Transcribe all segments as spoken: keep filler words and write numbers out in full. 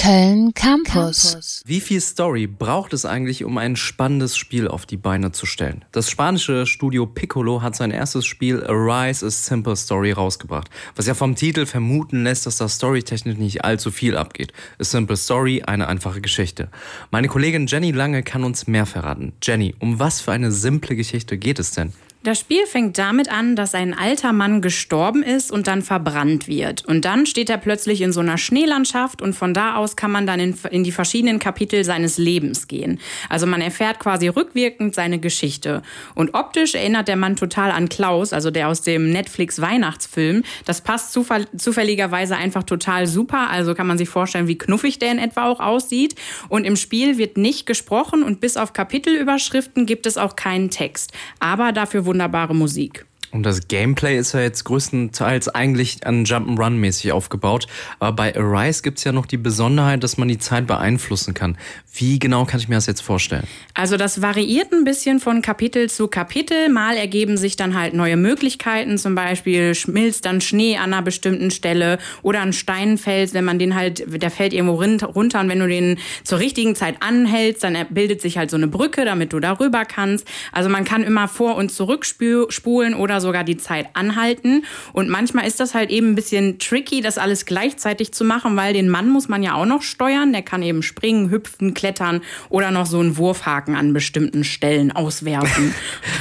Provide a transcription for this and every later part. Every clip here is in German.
Köln Campus. Wie viel Story braucht es eigentlich, um ein spannendes Spiel auf die Beine zu stellen? Das spanische Studio Piccolo hat sein erstes Spiel Arise: A Simple Story rausgebracht, was ja vom Titel vermuten lässt, dass da storytechnisch nicht allzu viel abgeht. A Simple Story, eine einfache Geschichte. Meine Kollegin Jenny Lange kann uns mehr verraten. Jenny, um was für eine simple Geschichte geht es denn? Das Spiel fängt damit an, dass ein alter Mann gestorben ist und dann verbrannt wird. Und dann steht er plötzlich in so einer Schneelandschaft und von da aus kann man dann in, in die verschiedenen Kapitel seines Lebens gehen. Also man erfährt quasi rückwirkend seine Geschichte. Und optisch erinnert der Mann total an Klaus, also der aus dem Netflix-Weihnachtsfilm. Das passt zufall, zufälligerweise einfach total super. Also kann man sich vorstellen, wie knuffig der in etwa auch aussieht. Und im Spiel wird nicht gesprochen und bis auf Kapitelüberschriften gibt es auch keinen Text. Aber dafür wunderbare Musik. Und das Gameplay ist ja jetzt größtenteils eigentlich an Jump'n'Run-mäßig aufgebaut. Aber bei Arise gibt es ja noch die Besonderheit, dass man die Zeit beeinflussen kann. Wie genau kann ich mir das jetzt vorstellen? Also das variiert ein bisschen von Kapitel zu Kapitel. Mal ergeben sich dann halt neue Möglichkeiten. Zum Beispiel schmilzt dann Schnee an einer bestimmten Stelle oder ein Stein fällt, wenn man den halt, der fällt irgendwo runter und wenn du den zur richtigen Zeit anhältst, dann bildet sich halt so eine Brücke, damit du darüber kannst. Also man kann immer vor- und zurückspulen oder sogar die Zeit anhalten. Und manchmal ist das halt eben ein bisschen tricky, das alles gleichzeitig zu machen, weil den Mann muss man ja auch noch steuern. Der kann eben springen, hüpfen, klettern oder noch so einen Wurfhaken an bestimmten Stellen auswerfen.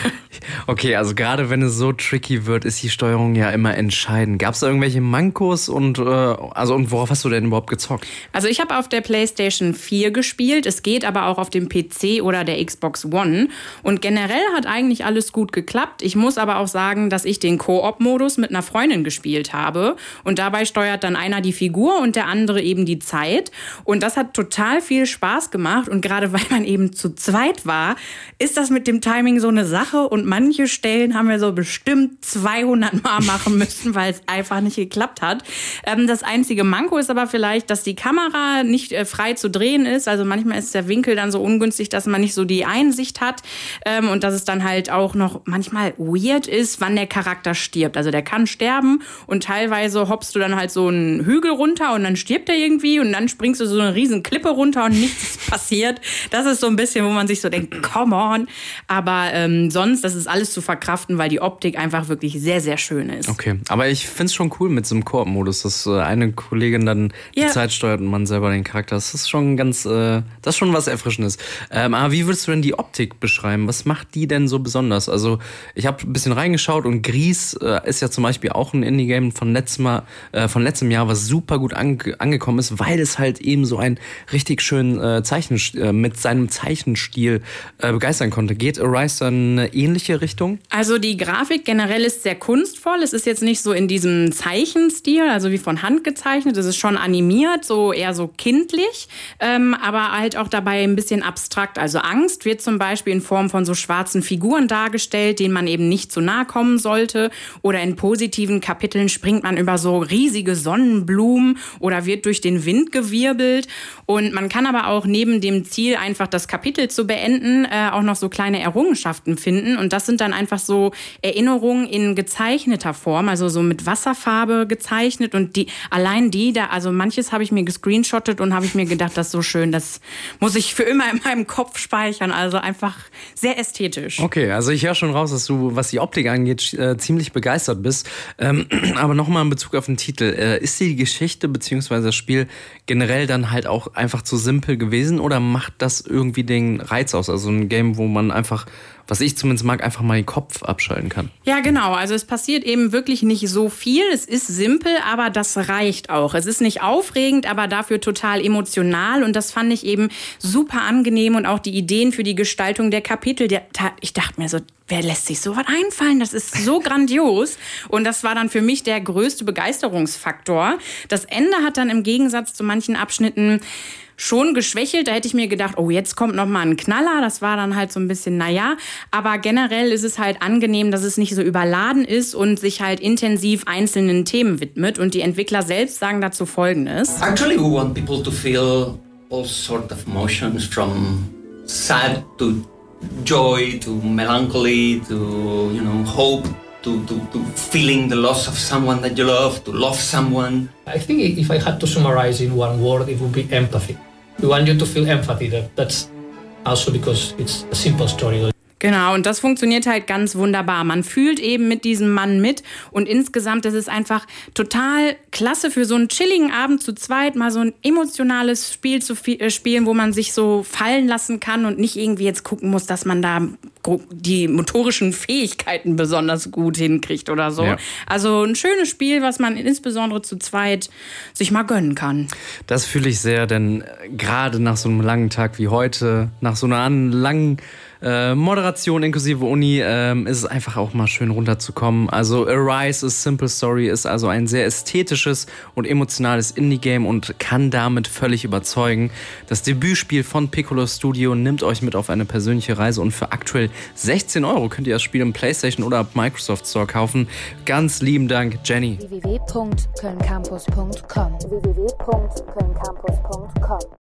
Okay, also gerade wenn es so tricky wird, ist die Steuerung ja immer entscheidend. Gab es da irgendwelche Mankos und, äh, also, und worauf hast du denn überhaupt gezockt? Also ich habe auf der PlayStation vier gespielt. Es geht aber auch auf dem P C oder der Xbox One. Und generell hat eigentlich alles gut geklappt. Ich muss aber auch sagen, dass ich den Koop-Modus mit einer Freundin gespielt habe. Und dabei steuert dann einer die Figur und der andere eben die Zeit. Und das hat total viel Spaß gemacht. Und gerade weil man eben zu zweit war, ist das mit dem Timing so eine Sache. Und manche Stellen haben wir so bestimmt zweihundert Mal machen müssen, weil es einfach nicht geklappt hat. Ähm, das einzige Manko ist aber vielleicht, dass die Kamera nicht äh, frei zu drehen ist. Also manchmal ist der Winkel dann so ungünstig, dass man nicht so die Einsicht hat. Ähm, und dass es dann halt auch noch manchmal weird ist, wann der Charakter stirbt. Also der kann sterben und teilweise hoppst du dann halt so einen Hügel runter und dann stirbt er irgendwie und dann springst du so eine riesen Klippe runter und nichts ist passiert. Das ist so ein bisschen, wo man sich so denkt, come on. Aber ähm, sonst, das ist alles zu verkraften, weil die Optik einfach wirklich sehr, sehr schön ist. Okay, aber ich finde es schon cool mit so einem Koop-Modus, dass äh, eine Kollegin dann die ja. Zeit steuert und man selber den Charakter. Das ist schon ganz, äh, das ist schon was Erfrischendes. Ähm, aber wie würdest du denn die Optik beschreiben? Was macht die denn so besonders? Also ich habe ein bisschen reingeschaut und Gris äh, ist ja zum Beispiel auch ein Indie-Game von letztem, Mal, äh, von letztem Jahr, was super gut ange- angekommen ist, weil es halt eben so einen richtig schönen äh, Zeichen äh, mit seinem Zeichenstil äh, begeistern konnte. Geht Arise dann eine ähnliche Richtung? Also die Grafik generell ist sehr kunstvoll. Es ist jetzt nicht so in diesem Zeichenstil, also wie von Hand gezeichnet. Es ist schon animiert, so eher so kindlich, ähm, aber halt auch dabei ein bisschen abstrakt. Also Angst wird zum Beispiel in Form von so schwarzen Figuren dargestellt, denen man eben nicht zu nahe kommen sollte. Oder in positiven Kapiteln springt man über so riesige Sonnenblumen oder wird durch den Wind gewirbelt. Und man kann aber auch neben dem Ziel, einfach das Kapitel zu beenden, äh, auch noch so kleine Errungenschaften finden. Und das sind dann einfach so Erinnerungen in gezeichneter Form, also so mit Wasserfarbe gezeichnet. Und die allein die, da, also manches habe ich mir gescreenshottet und habe ich mir gedacht, das ist so schön, das muss ich für immer in meinem Kopf speichern. Also einfach sehr ästhetisch. Okay, also ich höre schon raus, dass du, was die Optik angeht, äh, ziemlich begeistert bist. Ähm, aber nochmal in Bezug auf den Titel. Äh, ist die Geschichte bzw. das Spiel generell dann halt auch einfach zu simpel gewesen oder macht das irgendwie den Reiz aus? Also ein Game, wo man einfach, was ich zumindest mag, einfach mal den Kopf abschalten kann. Ja, genau. Also es passiert eben wirklich nicht so viel. Es ist simpel, aber das reicht auch. Es ist nicht aufregend, aber dafür total emotional. Und das fand ich eben super angenehm. Und auch die Ideen für die Gestaltung der Kapitel. Ich dachte mir so, wer lässt sich sowas einfallen? Das ist so grandios. Und das war dann für mich der größte Begeisterungsfaktor. Das Ende hat dann im Gegensatz zu manchen Abschnitten schon geschwächelt. Da hätte ich mir gedacht, oh, jetzt kommt noch mal ein Knaller. Das war dann halt so ein bisschen, naja. Aber generell ist es halt angenehm, dass es nicht so überladen ist und sich halt intensiv einzelnen Themen widmet. Und die Entwickler selbst sagen dazu Folgendes. Actually, we want people to feel all sort of emotions, from sad to joy to melancholy to, you know, hope. to, to, to feeling the loss of someone that you love, to love someone. I think if I had to summarize in one word, it would be empathy. We want you to feel empathy. That, that's also because it's a simple story. Genau, und das funktioniert halt ganz wunderbar. Man fühlt eben mit diesem Mann mit und insgesamt ist es einfach total klasse für so einen chilligen Abend zu zweit, mal so ein emotionales Spiel zu spielen, wo man sich so fallen lassen kann und nicht irgendwie jetzt gucken muss, dass man da die motorischen Fähigkeiten besonders gut hinkriegt oder so. Ja. Also ein schönes Spiel, was man insbesondere zu zweit sich mal gönnen kann. Das fühle ich sehr, denn gerade nach so einem langen Tag wie heute, nach so einer langen Äh, Moderation inklusive Uni, ähm, ist es einfach auch mal schön runterzukommen. Also Arise, A Simple Story ist also ein sehr ästhetisches und emotionales Indie-Game und kann damit völlig überzeugen. Das Debütspiel von Piccolo Studio nimmt euch mit auf eine persönliche Reise und für aktuell sechzehn Euro könnt ihr das Spiel im PlayStation oder Microsoft Store kaufen. Ganz lieben Dank, Jenny. w w w punkt köln campus punkt com w w w punkt köln campus punkt com